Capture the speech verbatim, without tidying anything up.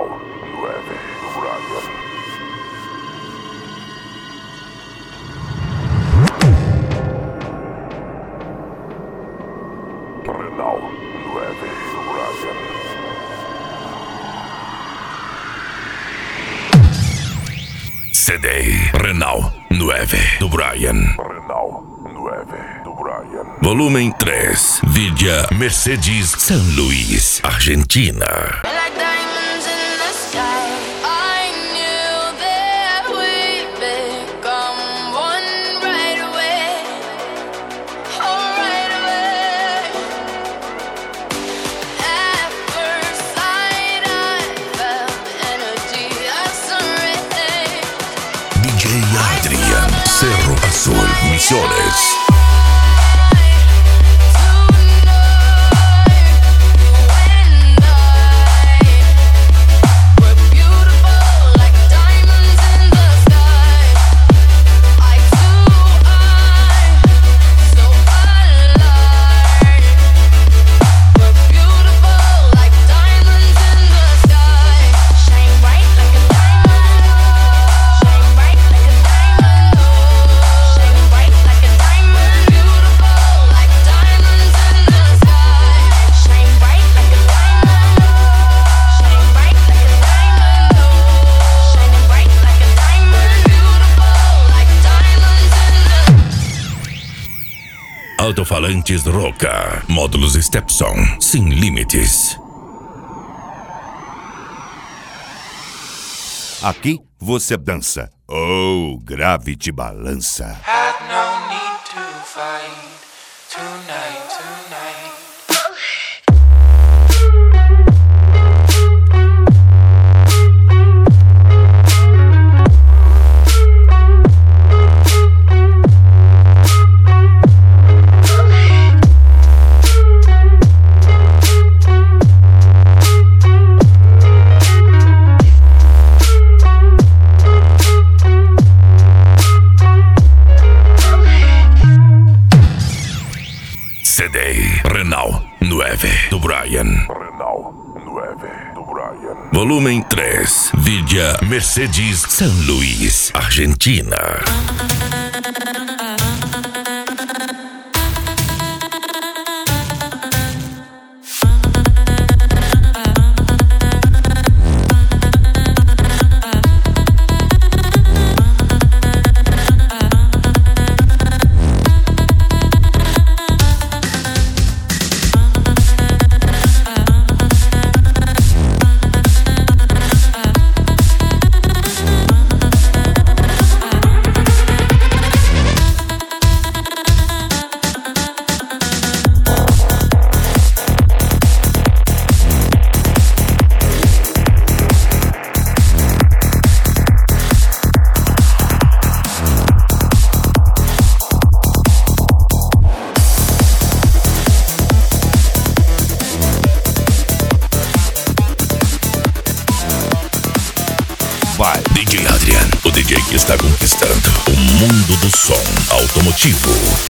Renal nueve do Brian. Renal nueve do Brian. C D Renal nueve do Brian. Renal nueve do Brian. Volumen três. Villa Mercedes, San Luis, Argentina. D J Adrian, Cerro Azul, Misiones. Alto-falantes Roca, módulos Stepson, sem limites. Aqui você dança. Oh, grave te balança. Had no need to fight tonight, tonight. C D Renal nueve do Brian. Renal nueve do Brian. Volumen três. Villa Mercedes, San Luis, Argentina. Vai. D J Adrian, o D J que está conquistando o mundo do som automotivo.